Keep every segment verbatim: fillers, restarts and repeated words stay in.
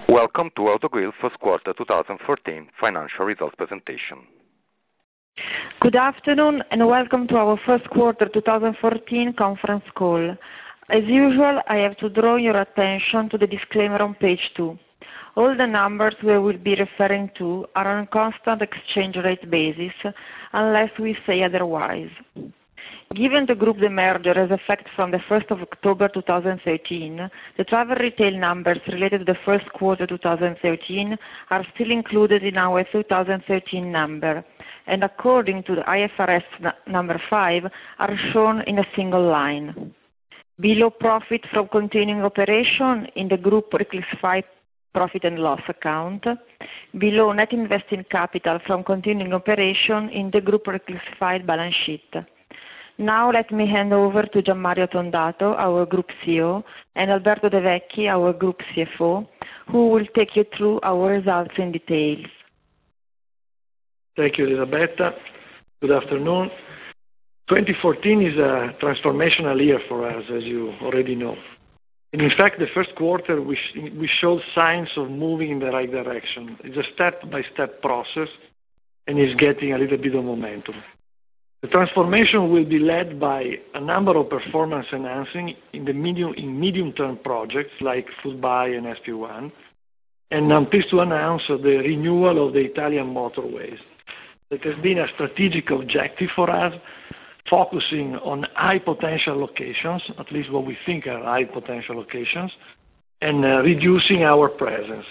Welcome to Autogrill first quarter twenty fourteen financial results presentation. Good afternoon and welcome to our first quarter twenty fourteen conference call. As usual, I have to draw your attention to the disclaimer on page two. All the numbers we will be referring to are on a constant exchange rate basis unless we say otherwise. Given the group demerger has effect from the first of October twenty thirteen, the travel retail numbers related to the first quarter twenty thirteen are still included in our twenty thirteen number, and according to the I F R S number five, are shown in a single line. Below profit from continuing operation in the group reclassified profit and loss account, below net investing capital from continuing operation in the group reclassified balance sheet. Now let me hand over to Gianmario Tondato, our Group C E O, and Alberto De Vecchi, our Group C F O, who will take you through our results in details. Thank you, Elisabetta. Good afternoon. twenty fourteen is a transformational year for us, as you already know. And in fact, the first quarter we, sh we showed signs of moving in the right direction. It's a step-by-step process and is getting a little bit of momentum. The transformation will be led by a number of performance enhancing in the medium in medium-term projects like Foodbuy and S P one, and I'm pleased to announce the renewal of the Italian motorways. That has been a strategic objective for us, focusing on high potential locations, at least what we think are high potential locations, and uh, reducing our presence.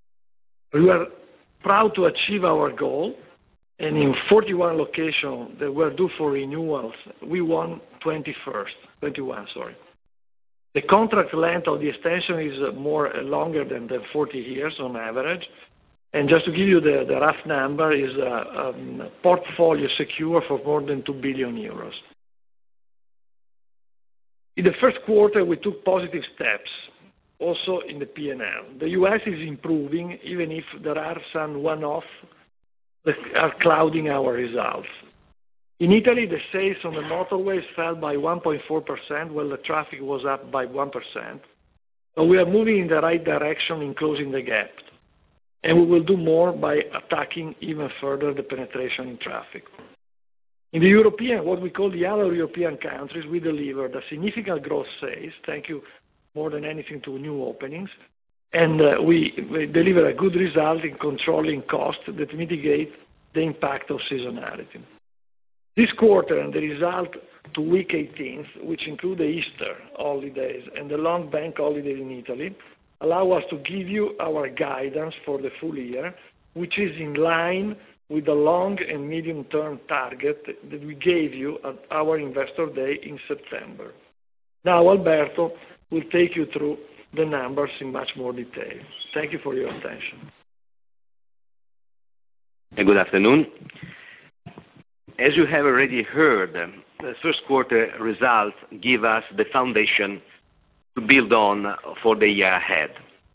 We were proud to achieve our goal. And in forty-one locations that were due for renewals, we won twenty-first, twenty-one, sorry. The contract length of the extension is more longer than the forty years on average. And just to give you the, the rough number, is a, a portfolio secure for more than two billion euros. In the first quarter, we took positive steps, also in the P and L. The U S is improving, even if there are some one-off that are clouding our results. In Italy, the sales on the motorways fell by one point four percent, while the traffic was up by one percent. So we are moving in the right direction in closing the gap. And we will do more by attacking even further the penetration in traffic. In the European, what we call the other European countries, we delivered a significant growth sales, thank you more than anything to new openings. And uh, we, we deliver a good result in controlling costs that mitigate the impact of seasonality. This quarter and the result to week eighteenth, which include the Easter holidays and the long bank holiday in Italy, allow us to give you our guidance for the full year, which is in line with the long and medium-term target that we gave you at our Investor Day in September. Now Alberto will take you through the numbers in much more detail. Thank you for your attention. Good afternoon. As you have already heard, the first quarter results give us the foundation to build on for the year ahead.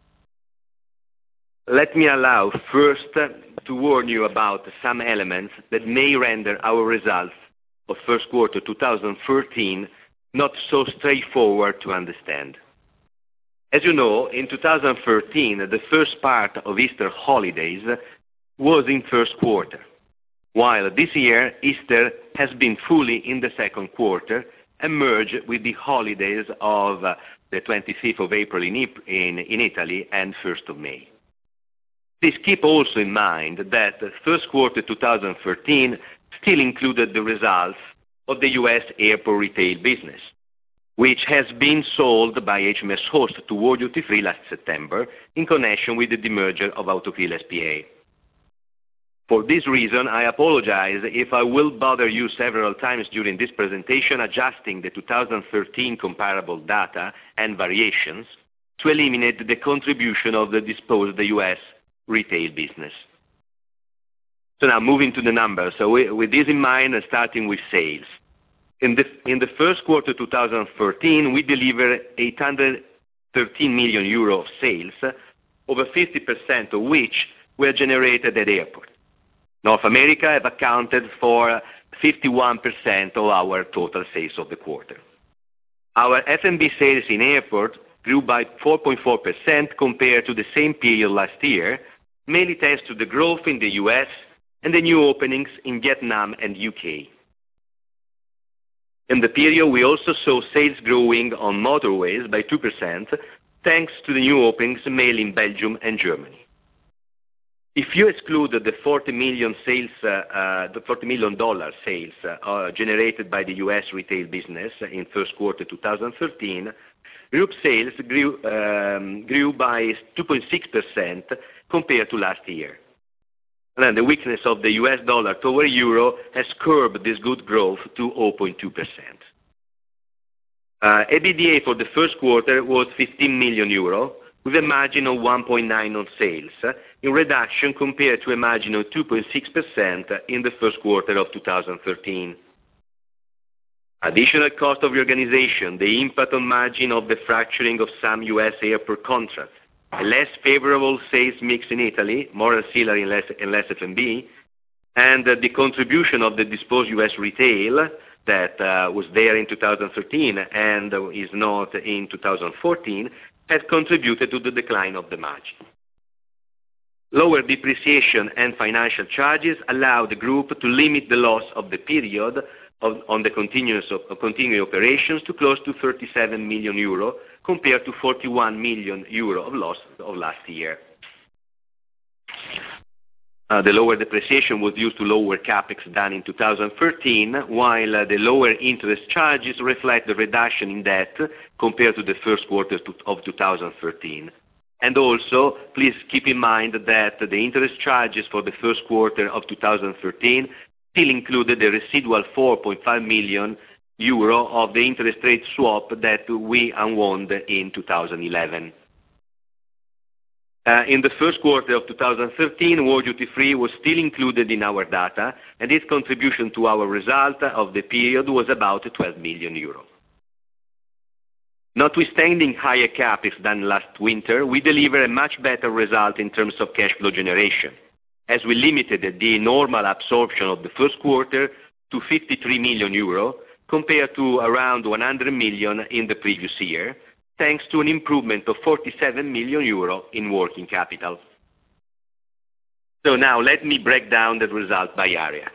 Let me allow first to warn you about some elements that may render our results of first quarter twenty thirteen not so straightforward to understand. As you know, in two thousand thirteen, the first part of Easter holidays was in first quarter, while this year Easter has been fully in the second quarter and merged with the holidays of uh, the twenty-fifth of April in, in, in Italy and first of May. Please keep also in mind that first quarter two thousand thirteen still included the results of the U S airport retail business, which has been sold by H M S Host to World Duty Free last September in connection with the demerger of Autogrill S P A. For this reason, I apologize if I will bother you several times during this presentation adjusting the two thousand thirteen comparable data and variations to eliminate the contribution of the disposed U S retail business. So now moving to the numbers. So we, with this in mind, starting with sales. In the, in the first quarter two thousand thirteen, we delivered eight hundred thirteen million euro of sales, over fifty percent of which were generated at airport. North America have accounted for fifty-one percent of our total sales of the quarter. Our F and B sales in airport grew by four point four percent compared to the same period last year, mainly thanks to the growth in the U S and the new openings in Vietnam and U K. In the period, we also saw sales growing on motorways by two percent, thanks to the new openings mainly in Belgium and Germany. If you exclude the forty million sales, uh, uh, the forty million dollar sales uh, generated by the U S retail business in first quarter two thousand thirteen, group sales grew, um, grew by two point six percent compared to last year. And then the weakness of the U S dollar toward euro has curbed this good growth to zero point two percent. Uh, EBITDA for the first quarter was fifteen million euro, with a margin of one point nine on sales, in reduction compared to a margin of two point six percent in the first quarter of two thousand thirteen. Additional cost of reorganization, the impact on margin of the fracturing of some U S airport contracts, a less favorable sales mix in Italy, more ancillary and less, and less F and B, and uh, the contribution of the disposed U S retail that uh, was there in two thousand thirteen and uh, is not in two thousand fourteen, has contributed to the decline of the margin. Lower depreciation and financial charges allow the group to limit the loss of the period of, on the continuous of, of continuing operations to close to thirty-seven million euro compared to forty-one million euro of loss of last year. Uh, the lower depreciation was due to lower capex done in two thousand thirteen, while uh, the lower interest charges reflect the reduction in debt compared to the first quarter of two thousand thirteen. And also, please keep in mind that the interest charges for the first quarter of two thousand thirteen still included the residual four point five million euro of the interest rate swap that we unwound in two thousand eleven. Uh, in the first quarter of two thousand thirteen, World Duty Free was still included in our data, and its contribution to our result of the period was about twelve million euro. Notwithstanding higher capex than last winter, we delivered a much better result in terms of cash flow generation, as we limited the normal absorption of the first quarter to fifty-three million euro, compared to around one hundred million in the previous year, thanks to an improvement of forty-seven million euro in working capital. So now let me break down the result by area.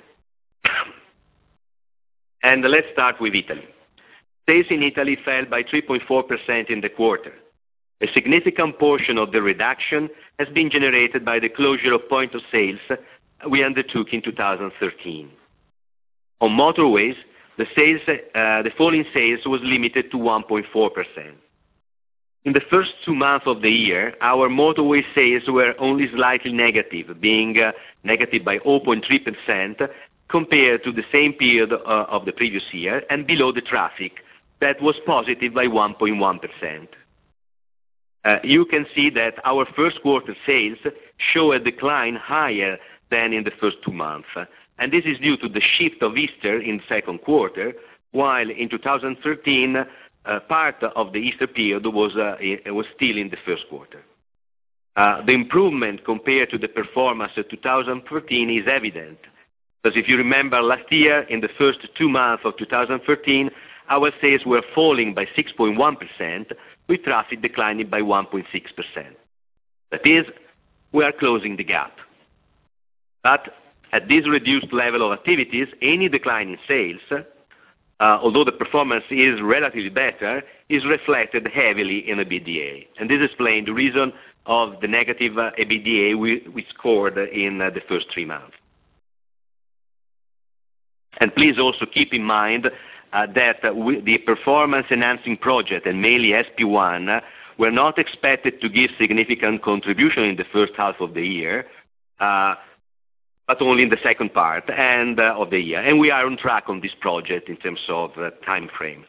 And let's start with Italy. Sales in Italy fell by three point four percent in the quarter. A significant portion of the reduction has been generated by the closure of point of sales we undertook in two thousand thirteen. On motorways, the, sales, uh, the fall in sales was limited to one point four percent. In the first two months of the year, our motorway sales were only slightly negative, being uh, negative by zero point three percent compared to the same period uh, of the previous year, and below the traffic, that was positive by one point one percent. Uh, you can see that our first quarter sales show a decline higher than in the first two months, and this is due to the shift of Easter in the second quarter, while in two thousand thirteen, uh, part of the Easter period was, uh, was still in the first quarter. Uh, the improvement compared to the performance of two thousand thirteen is evident, because if you remember last year, in the first two months of two thousand thirteen, our sales were falling by six point one percent, with traffic declining by one point six percent. That is, we are closing the gap. But at this reduced level of activities, any decline in sales, uh, although the performance is relatively better, is reflected heavily in EBITDA. And this explains the reason of the negative uh, EBITDA we, we scored in uh, the first three months. And please also keep in mind Uh, that uh, we, the performance-enhancing project, and mainly S P one, uh, were not expected to give significant contribution in the first half of the year, uh, but only in the second part and, uh, of the year. And we are on track on this project in terms of uh, time frame.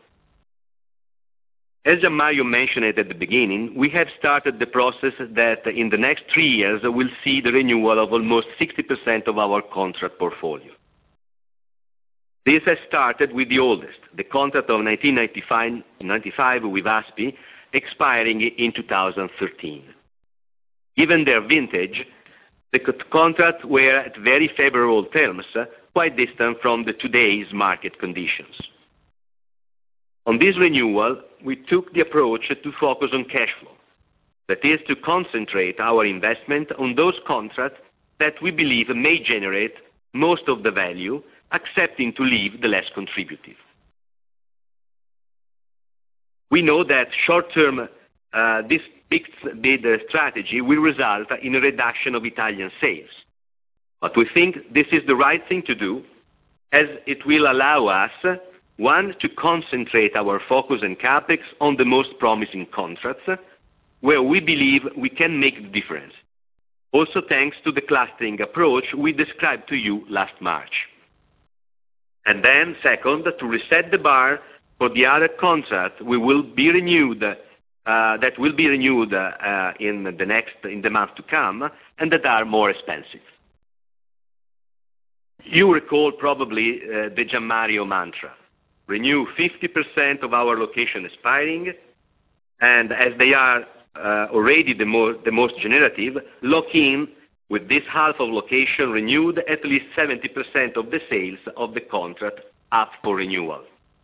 As Gianmario mentioned it at the beginning, we have started the process that in the next three years will see the renewal of almost sixty percent of our contract portfolio. This has started with the oldest, the contract of nineteen ninety-five with A S P I, expiring in two thousand thirteen. Given their vintage, the contracts were at very favorable terms, quite distant from the today's market conditions. On this renewal, we took the approach to focus on cash flow. That is, to concentrate our investment on those contracts that we believe may generate most of the value, accepting to leave the less contributive. We know that short-term, uh, this big bid strategy will result in a reduction of Italian sales. But we think this is the right thing to do, as it will allow us, one, to concentrate our focus and capex on the most promising contracts, where we believe we can make the difference. Also thanks to the clustering approach we described to you last March. And then, second, to reset the bar for the other contracts we will be renewed, uh, that will be renewed uh, in the next, in the month to come, and that are more expensive. You recall probably uh, the Gianmario mantra: renew fifty percent of our location expiring, and as they are uh, already the, more, the most generative, lock in with this half of location renewed at least seventy percent of the sales of the contract up for renewal.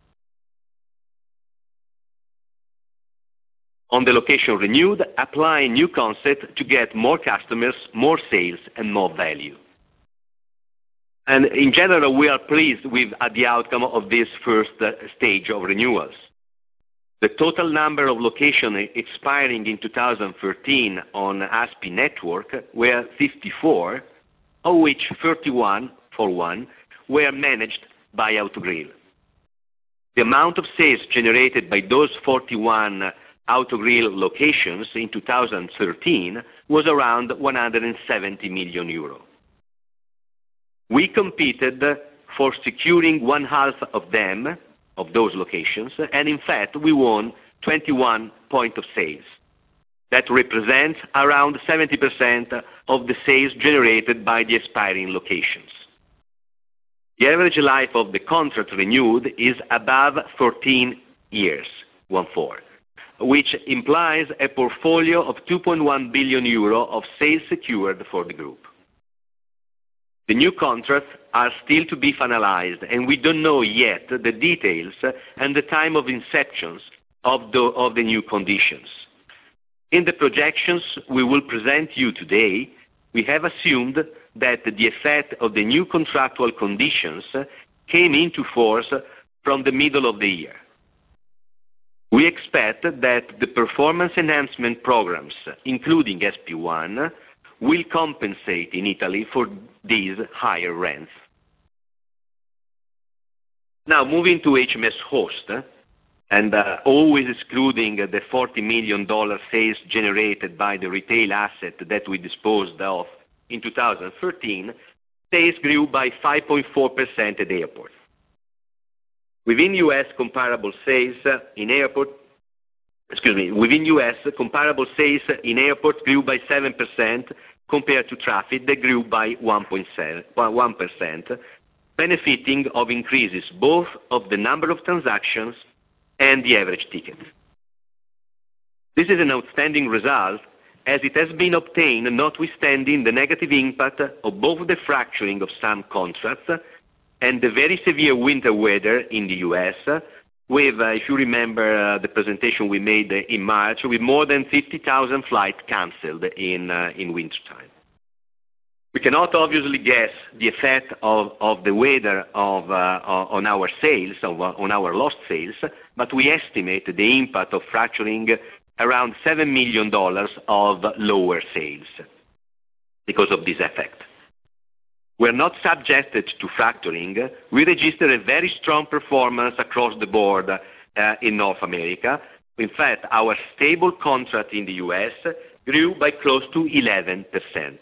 On the location renewed, apply a new concept to get more customers, more sales, and more value. And in general, we are pleased with uh, the outcome of this first uh, stage of renewals. The total number of locations expiring in two thousand thirteen on A S P I network were fifty-four, of which thirty-one, for one, were managed by Autogrill. The amount of sales generated by those forty-one Autogrill locations in two thousand thirteen was around one hundred seventy million euro. We competed for securing one half of them, of those locations, and in fact we won twenty-one point of sales. That represents around seventy percent of the sales generated by the expiring locations. The average life of the contract renewed is above fourteen years, one four, which implies a portfolio of two point one billion euro of sales secured for the group. The new contracts are still to be finalized, and we don't know yet the details and the time of inceptions of the, of the new conditions. In the projections we will present you today, we have assumed that the effect of the new contractual conditions came into force from the middle of the year. We expect that the performance enhancement programs, including S P one, will compensate in Italy for these higher rents. Now, moving to H M S Host, and uh, always excluding the forty million dollars sales generated by the retail asset that we disposed of in two thousand thirteen, sales grew by five point four percent at airport. Within U S comparable sales in airport, excuse me, within U S comparable sales in airport grew by seven percent compared to traffic that grew by one point one percent, benefiting of increases both of the number of transactions and the average ticket. This is an outstanding result, as it has been obtained notwithstanding the negative impact of both the fracturing of some contracts and the very severe winter weather in the U S, with, uh, if you remember uh, the presentation we made uh, in March, with more than fifty thousand flights cancelled in, uh, in wintertime. We cannot obviously guess the effect of, of the weather of, uh, on our sales, of, uh, on our lost sales, but we estimate the impact of fracturing around seven million dollars of lower sales because of this effect. We're not subjected to fracturing. We registered a very strong performance across the board uh, in North America. In fact, our stable contract in the U S grew by close to eleven percent.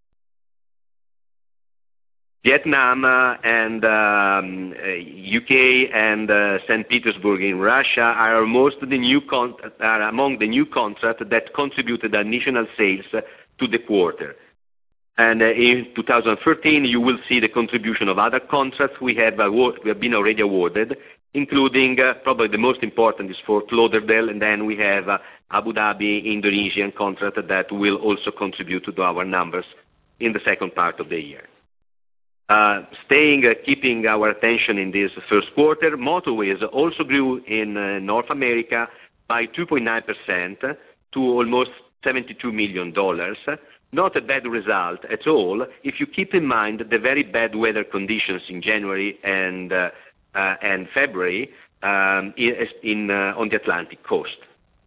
Vietnam uh, and um, uh, U K and uh, Saint Petersburg in Russia are, most of the new con are among the new contracts that contributed additional sales to the quarter. And uh, in two thousand thirteen, you will see the contribution of other contracts we have, award we have been already awarded, including uh, probably the most important is Fort Lauderdale, and then we have uh, Abu Dhabi Indonesian contract that will also contribute to our numbers in the second part of the year. Uh, staying, uh, keeping our attention in this first quarter, motorways also grew in uh, North America by two point nine percent to almost seventy-two million dollars. Not a bad result at all if you keep in mind the very bad weather conditions in January and, uh, uh, and February um, in, in, uh, on the Atlantic coast.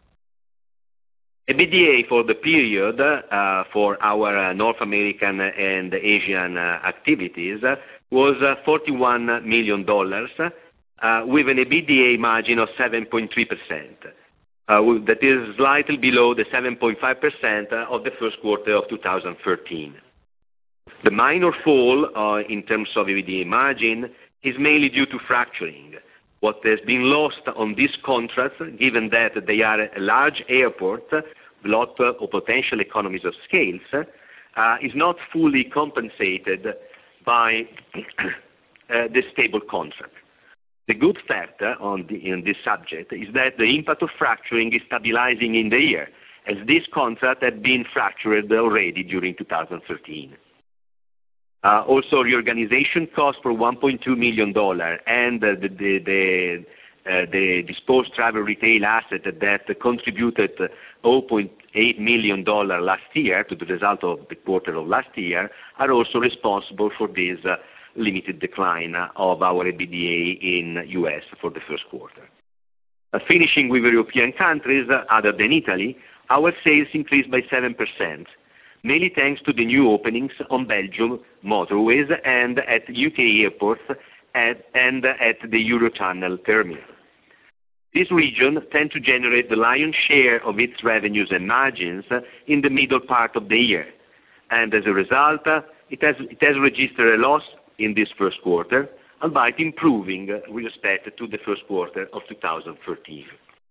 EBITDA for the period uh, for our uh, North American and Asian uh, activities uh, was uh, forty-one million dollars uh, with an EBITDA margin of seven point three percent. Uh, that is slightly below the seven point five percent of the first quarter of two thousand thirteen. The minor fall uh, in terms of EBITDA margin is mainly due to fracturing. What has been lost on these contracts, given that they are a large airport, lot of potential economies of scale, uh, is not fully compensated by uh, the stable contract. The good fact uh, on, the, on this subject is that the impact of fracturing is stabilizing in the year, as this contract had been fractured already during two thousand thirteen. Uh, also, reorganization costs for one point two million dollars and uh, the, the, the, uh, the disposed travel retail asset that contributed zero point eight million dollars last year to the result of the quarter of last year are also responsible for this uh, limited decline of our EBITDA in U S for the first quarter. Uh, finishing with European countries, uh, other than Italy, our sales increased by seven percent, mainly thanks to the new openings on Belgium motorways and at U K airports at, and at the Eurotunnel terminal. This region tends to generate the lion's share of its revenues and margins uh, in the middle part of the year, and as a result, uh, it, has, it has registered a loss in this first quarter, albeit improving uh, with respect to the first quarter of two thousand thirteen.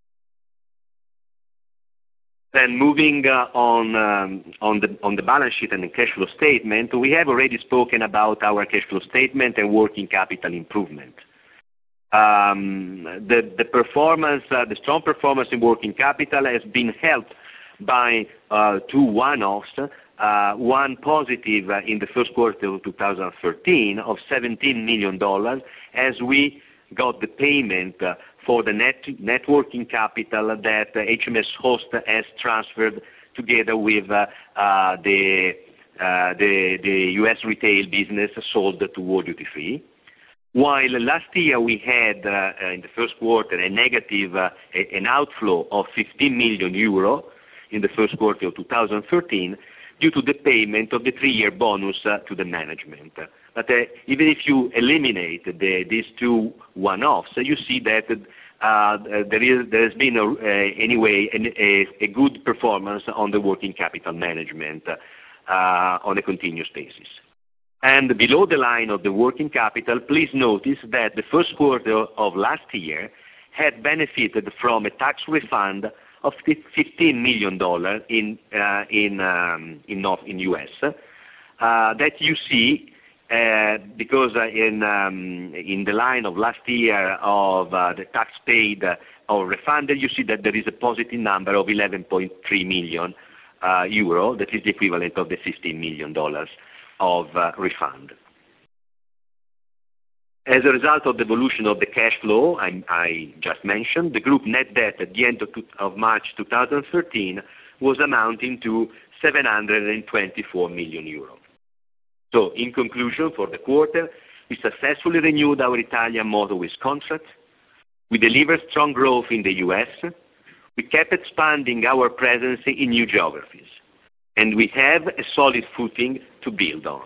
Then moving uh, on, um, on, the, on the balance sheet and the cash flow statement, we have already spoken about our cash flow statement and working capital improvement. Um, the, the performance, uh, the strong performance in working capital has been helped by uh, two one-offs, uh, one positive uh, in the first quarter of two thousand thirteen of seventeen million dollars, as we got the payment uh, for the net, net working capital that uh, H M S Host has transferred together with uh, uh, the, uh, the, the U S retail business sold to World Duty Free. While last year we had, uh, in the first quarter, a negative, uh, a, an outflow of fifteen million euro in the first quarter of two thousand thirteen due to the payment of the three-year bonus uh, to the management. But uh, even if you eliminate the, these two one-offs, uh, you see that uh, there, is, there has been, a, uh, anyway, an, a, a good performance on the working capital management uh, on a continuous basis. And below the line of the working capital, please notice that the first quarter of last year had benefited from a tax refund of fifteen million dollars in, uh, in, um, in, North, in U S uh, that you see uh, because uh, in, um, in the line of last year of uh, the tax paid uh, or refunded, you see that there is a positive number of eleven point three million uh, euro, that is the equivalent of the fifteen million dollars of uh, refund. As a result of the evolution of the cash flow I, I just mentioned, the group net debt at the end of, of March two thousand thirteen was amounting to seven hundred twenty-four million euros. So, in conclusion, for the quarter, we successfully renewed our Italian motorways contract, we delivered strong growth in the U S, we kept expanding our presence in new geographies, and we have a solid footing to build on.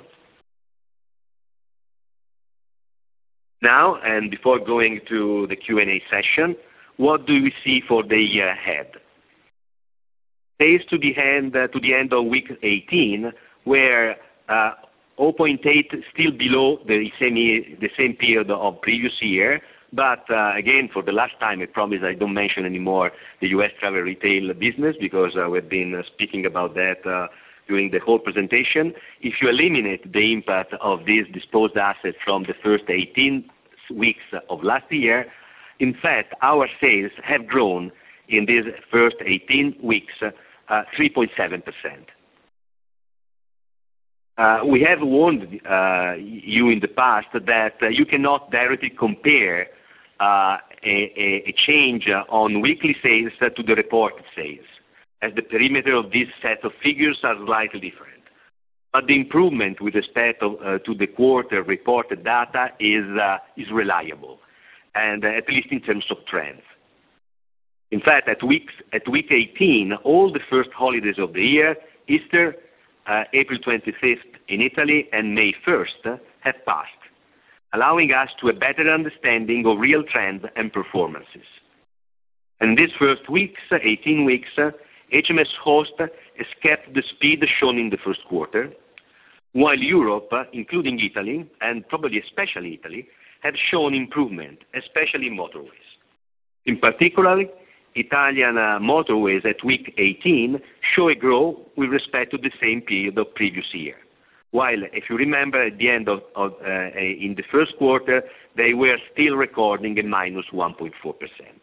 Now, and before going to the Q and A session, what do we see for the year ahead? Sales to the end, uh, to the end of week eighteen, where uh, zero point eight still below the same, year, the same period of previous year, but uh, again, for the last time, I promise I don't mention anymore the U S travel retail business, because uh, we've been uh, speaking about that uh, during the whole presentation. If you eliminate the impact of these disposed assets from the first eighteen weeks of last year, in fact, our sales have grown in these first eighteen weeks uh, three point seven percent. Uh, we have warned uh, you in the past that uh, you cannot directly compare uh, a, a change on weekly sales to the reported sales, as the perimeter of this set of figures are slightly different. But the improvement with respect of, uh, to the quarter reported data is, uh, is reliable, and uh, at least in terms of trends. In fact, at, weeks, at week eighteen, all the first holidays of the year, Easter, uh, April twenty-fifth in Italy, and May first, uh, have passed, allowing us to a better understanding of real trends and performances. In these first weeks, eighteen weeks, uh, H M S Host has kept the speed shown in the first quarter, while Europe, uh, including Italy, and probably especially Italy, have shown improvement, especially in motorways. In particular, Italian uh, motorways at week eighteen show a growth with respect to the same period of previous year. While, if you remember, at the end of, of uh, in the first quarter, they were still recording a minus one point four percent.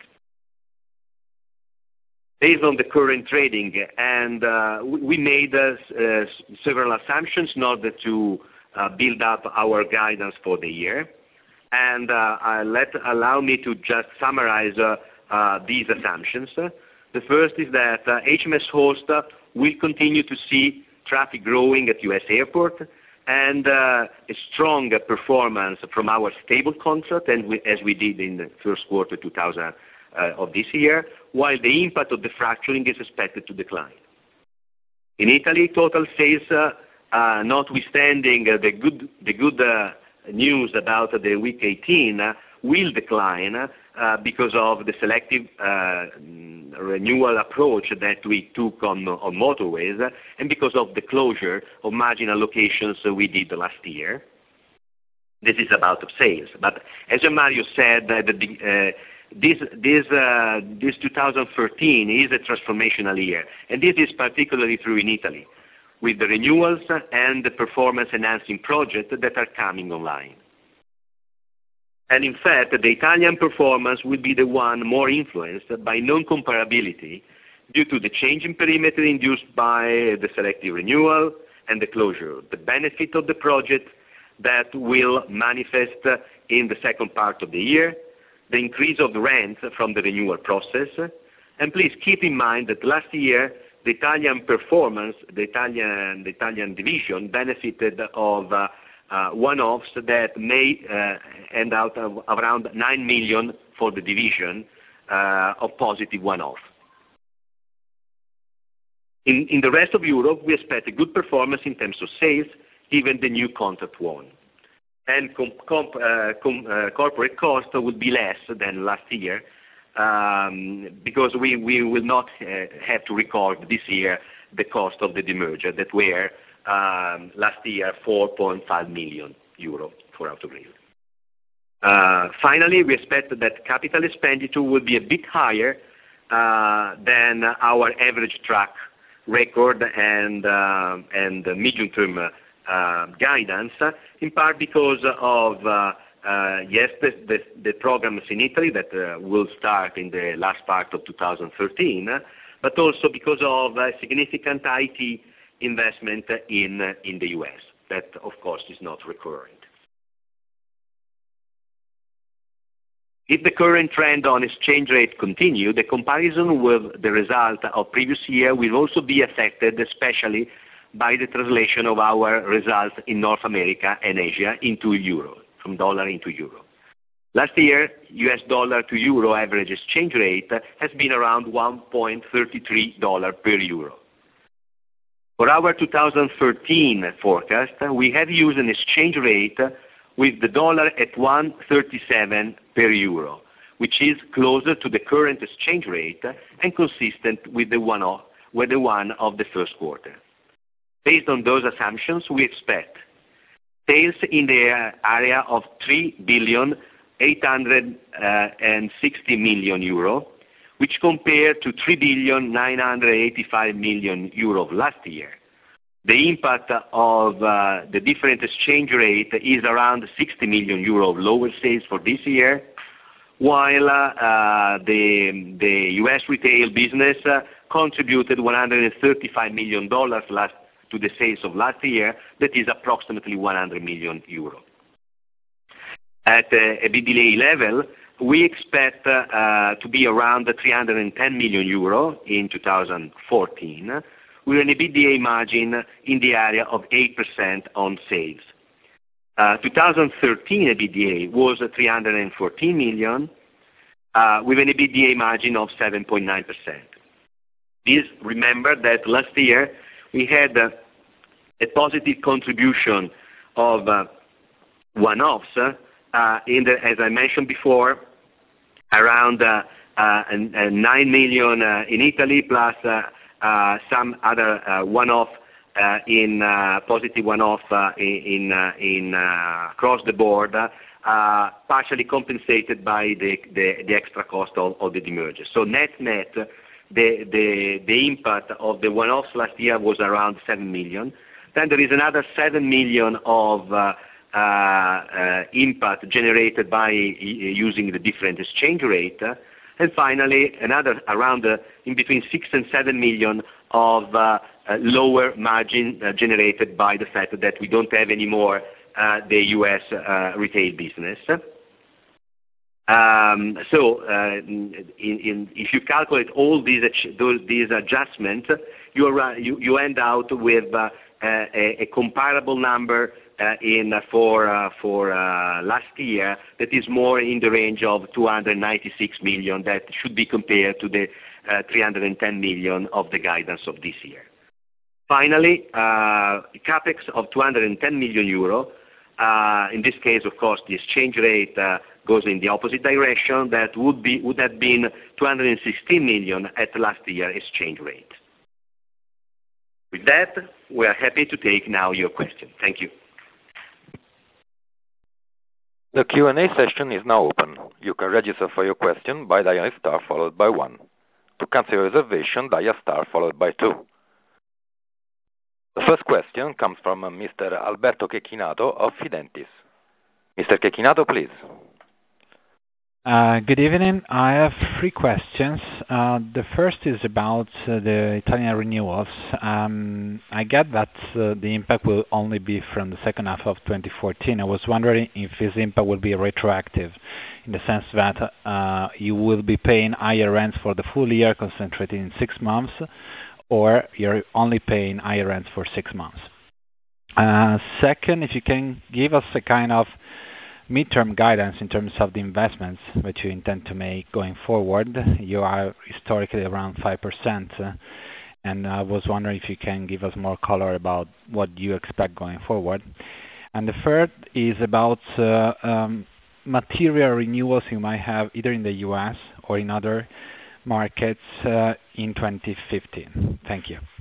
Based on the current trading, and uh, we made uh, uh, several assumptions in order to uh, build up our guidance for the year. And uh, uh, let allow me to just summarize uh, uh, these assumptions. The first is that uh, H M S Host uh, will continue to see traffic growing at U S airport, and uh, a strong performance from our stable contract, and we, as we did in the first quarter two thousand uh, of this year, while the impact of the fracturing is expected to decline. In Italy, total sales, uh, uh, notwithstanding uh, the good, the good uh, news about the week eighteen, uh, will decline uh, because of the selective uh, renewal approach that we took on, on motorways, uh, and because of the closure of marginal locations uh, we did last year. This is about sales. But as Mario said, uh, the, uh, this, this, uh, this two thousand thirteen is a transformational year, and this is particularly true in Italy, with the renewals and the performance-enhancing projects that are coming online. And in fact, the Italian performance will be the one more influenced by non-comparability due to the change in perimeter induced by the selective renewal and the closure, the benefit of the project that will manifest in the second part of the year, the increase of the rent from the renewal process. And please keep in mind that last year, the Italian performance, the Italian, the Italian division benefited of uh, uh, one-offs that may uh, end out of around nine million for the division uh, of positive one-off. In, in the rest of Europe, we expect a good performance in terms of sales, given the new contract won. And com, comp, uh, com, uh, corporate cost will be less than last year, Um, because we, we will not uh, have to record this year the cost of the demerger that were um, last year four point five million euro for Autogrill. Uh, finally, we expect that capital expenditure will be a bit higher uh, than our average track record and, uh, and medium-term uh, guidance, in part because of uh, Uh, yes, the, the, the programs in Italy that uh, will start in the last part of two thousand thirteen, uh, but also because of uh, significant I T investment in, uh, in the U S, that of course is not recurring. If the current trend on exchange rate continue, the comparison with the result of previous year will also be affected, especially by the translation of our results in North America and Asia into euro, from dollar into euro. Last year, U S dollar to euro average exchange rate has been around one point three three dollars per euro. For our two thousand thirteen forecast, we have used an exchange rate with the dollar at one thirty-seven per euro, which is closer to the current exchange rate and consistent with the one of, with the one of the first quarter. Based on those assumptions, we expect sales in the area of three billion eight hundred sixty million euro, which compared to three billion nine hundred eighty-five million euro of last year. The impact of uh, the different exchange rate is around sixty million euro of lower sales for this year, while uh, the, the U S retail business uh, contributed one hundred thirty-five million dollars last to the sales of last year, that is approximately one hundred million euro. At the EBITDA level, we expect uh, to be around three hundred ten million euro in two thousand fourteen, with an EBITDA margin in the area of eight percent on sales. Uh, two thousand thirteen EBITDA was three hundred fourteen million, uh, with an EBITDA margin of seven point nine percent. Please remember that last year we had uh, a positive contribution of uh, one-offs, uh, in the, as I mentioned before, around uh, uh, nine million uh, in Italy, plus uh, uh, some other uh, one-off uh, in uh, positive one-off uh, in uh, in uh, across the board, uh, partially compensated by the the, the extra cost of, of the demerger. So net net, the the the impact of the one-offs last year was around seven million. Then there is another seven million of uh, Uh, uh, impact generated by uh, using the different exchange rate, uh, and finally another around uh, in between six and seven million of uh, uh, lower margin uh, generated by the fact that we don't have anymore uh, the U S uh, retail business. Um, so uh, in, in, if you calculate all these those, these adjustments, you, are, you you end out with uh, a, a comparable number Uh, in uh, for uh, for uh, last year that is more in the range of two hundred ninety-six million, that should be compared to the uh, three hundred ten million of the guidance of this year. Finally, uh, capex of two hundred ten million euro. Uh, in this case, of course, the exchange rate uh, goes in the opposite direction. That would be would have been two hundred sixteen million at last year exchange rate. With that, we are happy to take now your question. Thank you. The Q and A session is now open. You can register for your question by dialing star followed by one. To cancel your reservation, dial star followed by two. The first question comes from Mister Alberto Cecchinato of Fidentis. Mister Cecchinato, please. Uh, good evening. I have three questions. Uh, the first is about uh, the Italian renewals. Um, I get that uh, the impact will only be from the second half of twenty fourteen. I was wondering if this impact will be retroactive, in the sense that uh, you will be paying higher rents for the full year concentrated in six months, or you're only paying higher rents for six months. Uh, second, if you can give us a kind of midterm guidance in terms of the investments that you intend to make going forward. You are historically around five percent, uh, and I was wondering if you can give us more color about what you expect going forward. And the third is about uh, um, material renewals you might have either in the U S or in other markets uh, in twenty fifteen. Thank you.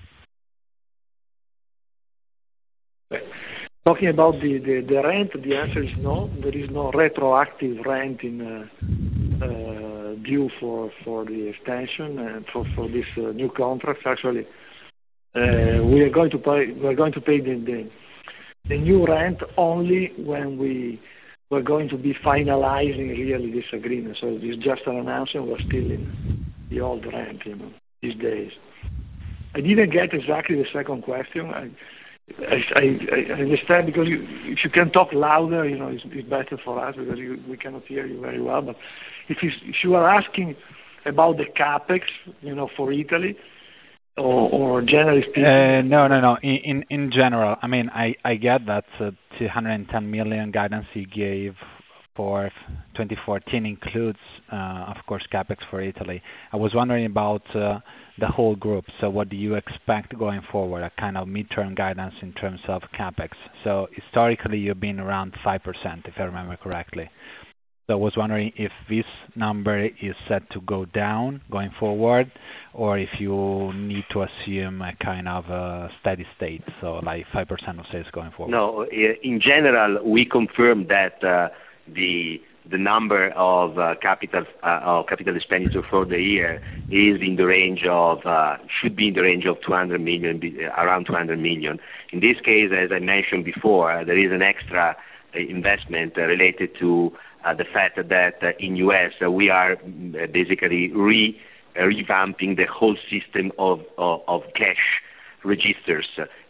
Talking about the, the, the rent, the answer is no. There is no retroactive rent in uh, uh, due for, for the extension and for, for this uh, new contract. Actually, uh, we are going to pay we are going to pay the, the the new rent only when we we're going to be finalizing really this agreement. So it's just an announcement. We're still in the old rent, you know, these days. I didn't get exactly the second question. I, I, I, I understand, because you, if you can talk louder, you know, it's, it's better for us, because you, we cannot hear you very well. But if, if you are asking about the capex, you know, for Italy, or, or generally speaking, uh, no, no, no. In, in in general, I mean, I I get that uh, two hundred ten million guidance you gave for twenty fourteen includes, uh, of course, capex for Italy. I was wondering about uh, the whole group. So what do you expect going forward, a kind of midterm guidance in terms of capex? So historically, you've been around five percent, if I remember correctly. So I was wondering if this number is set to go down going forward, or if you need to assume a kind of a steady state, so like five percent of sales going forward. No, in general, we confirm that uh, the the number of uh, capital uh, of capital expenditure for the year is in the range of uh, should be in the range of two hundred million, around two hundred million. In this case, as I mentioned before, uh, there is an extra uh, investment uh, related to uh, the fact that uh, in U S uh, we are uh, basically re uh, revamping the whole system of of, of cash registers, uh,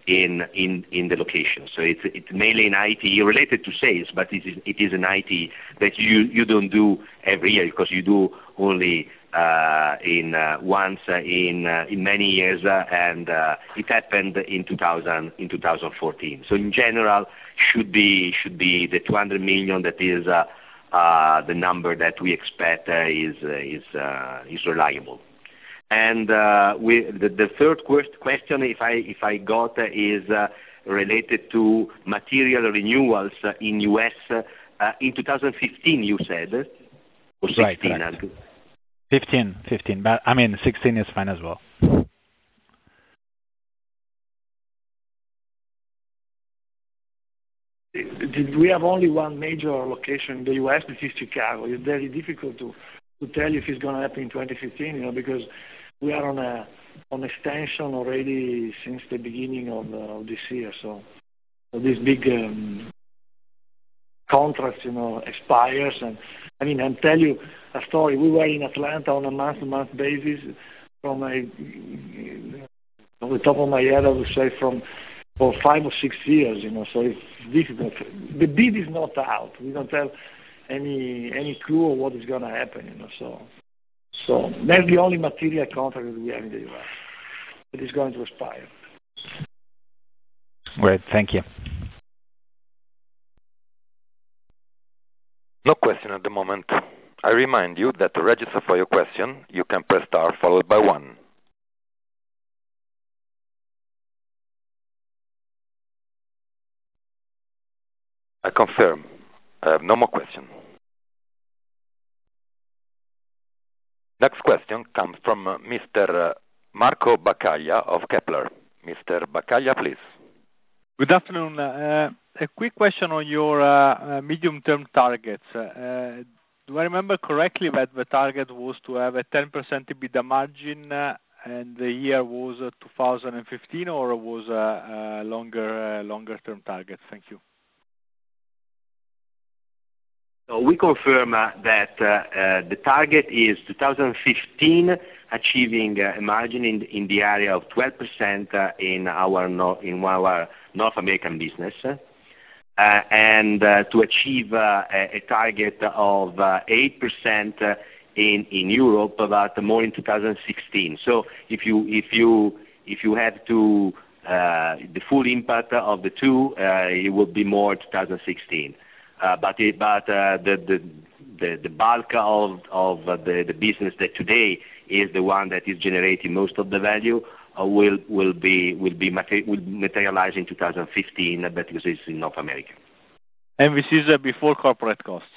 in in in the location. So it's it's mainly in I T related to sales, but it is it is an I T that you you don't do every year because you do only uh, in uh, once uh, in uh, in many years, uh, and uh, it happened in two thousand in two thousand fourteen. So in general, should be should be the two hundred million that is uh, uh, the number that we expect uh, is uh, is uh, is reliable. And uh, we, the, the third question, if I if I got, uh, is uh, related to material renewals uh, in U S uh, in two thousand fifteen. You said, or sixteen? Right, fifteen, fifteen. But I mean, sixteen is fine as well. We have only one major location in the U S, this is Chicago. It's very difficult to, to tell if it's going to happen in twenty fifteen, you know, because we are on a on extension already since the beginning of, uh, of this year. So, so this big um, contracts, you know, expires. And I mean, I'll tell you a story. We were in Atlanta on a month-to-month basis. From a, on the top of my head, I would say from for five or six years, you know. So it's difficult. The bid is not out. We don't have any any clue of what is going to happen, you know. So. So that's the only material contract that we have in the U S that is going to expire. Great, thank you. No question at the moment. I remind you that to register for your question, you can press star followed by one. I confirm. I have no more question. Next question comes from uh, Mister Marco Bacaglia of Kepler. Mister Bacaglia, please. Good afternoon. Uh, a quick question on your uh, uh, medium-term targets. Uh, do I remember correctly that the target was to have a ten percent EBITDA margin uh, and the year was uh, two thousand fifteen, or was a, a longer, uh, longer-term target? Thank you. So we confirm uh, that uh, uh, the target is two thousand fifteen, achieving uh, a margin in, in the area of twelve percent uh, in our no, in our North American business, uh, and uh, to achieve uh, a, a target of uh, eight percent uh, in in Europe, but more in two thousand sixteen. So if you if you if you have to uh, the full impact of the two, uh, it would be more two thousand sixteen. Uh, but it, but uh, the, the the the bulk of of uh, the the business that today is the one that is generating most of the value uh, will will be will be mater will materialize in two thousand fifteen, uh, because it's in North America. And this is uh, before corporate costs.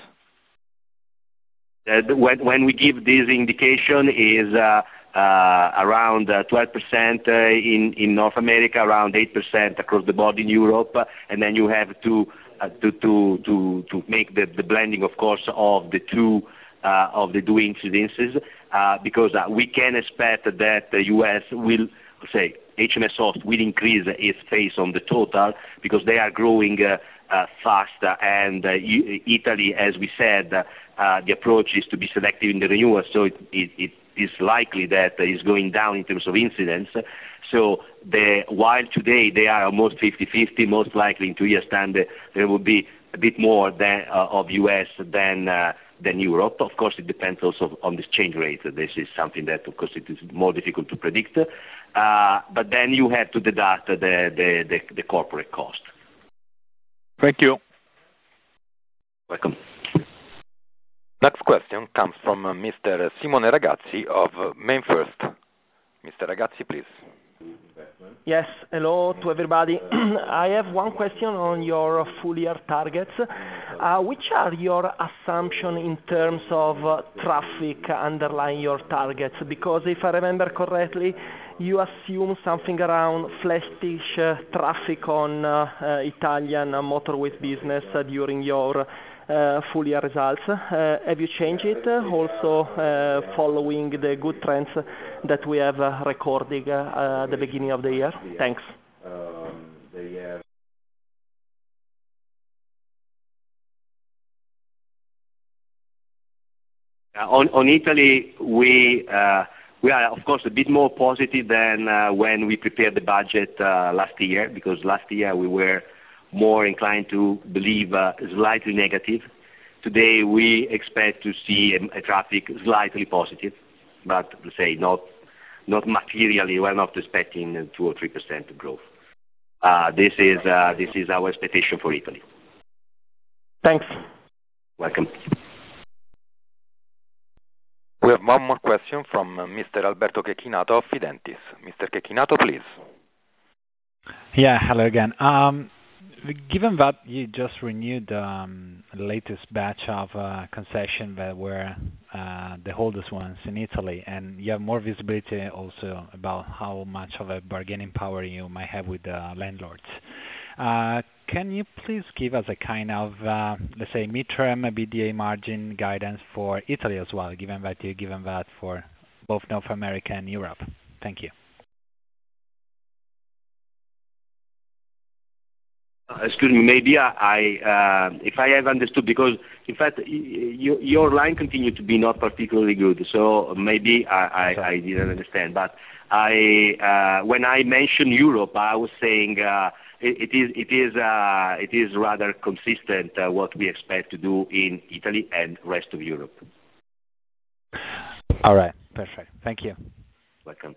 Uh, when when we give this indication is uh, uh, around uh, twelve percent uh, in in North America, around eight percent across the board in Europe, uh, and then you have to. Uh, to to to to make the, the blending, of course, of the two uh, of the two incidences, uh, because uh, we can expect that the U S will say H M S Host will increase its face on the total because they are growing uh, uh, fast, uh, and uh, Italy, as we said, uh, the approach is to be selective in the renewal, so it, it, it is likely that it's going down in terms of incidents. So the, while today they are almost fifty fifty, most likely in two years' time there will be a bit more than, uh, of U S than uh, than Europe. Of course, it depends also on the exchange rate. This is something that, of course, it is more difficult to predict. Uh, but then you have to deduct the, the, the, the corporate cost. Thank you. Welcome. Next question comes from uh, Mister Simone Ragazzi of uh, MainFirst. Mister Ragazzi, please. Yes, hello to everybody. I have one question on your full year targets. Uh, which are your assumptions in terms of uh, traffic underlying your targets? Because if I remember correctly, you assume something around flattish uh, traffic on uh, uh, Italian uh, motorway business uh, during your uh, full year results. Uh, have you changed it? Also uh, following the good trends that we have uh, recorded uh, at the beginning of the year? Thanks. Uh, on, on Italy, we uh, we are, of course, a bit more positive than uh, when we prepared the budget uh, last year, because last year we were more inclined to believe uh, slightly negative. Today we expect to see a, a traffic slightly positive, but let's say not not materially. We're not expecting two or three percent growth. Uh, this is uh, this is our expectation for Italy. Thanks. Welcome. We have one more question from uh, Mister Alberto Checchinato of Fidentis. Mister Checchinato, please. Yeah, hello again. Um, given that you just renewed the um, latest batch of uh, concession that were uh, the oldest ones in Italy, and you have more visibility also about how much of a bargaining power you might have with the landlords, uh, can you please give us a kind of, uh, let's say, midterm B D A margin guidance for Italy as well, given that you've given that for both North America and Europe? Thank you. Uh, excuse me, maybe I, I uh, if I have understood, because in fact y y your line continued to be not particularly good, so maybe I, I, I didn't understand. But I, uh, when I mentioned Europe, I was saying uh, it, it is it is uh, it is rather consistent uh, what we expect to do in Italy and rest of Europe. All right, perfect. Thank you. Welcome.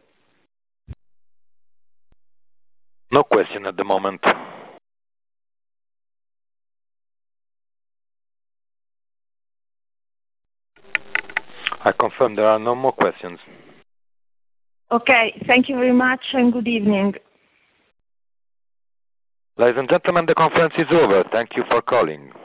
No question at the moment. I confirm there are no more questions. Okay, thank you very much and good evening. Ladies and gentlemen, the conference is over. Thank you for calling.